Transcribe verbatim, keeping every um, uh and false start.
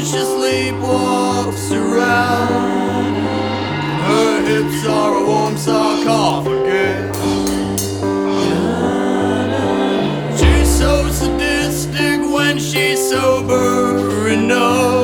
she sleepwalks around. Her hips are a warm sarcophagus.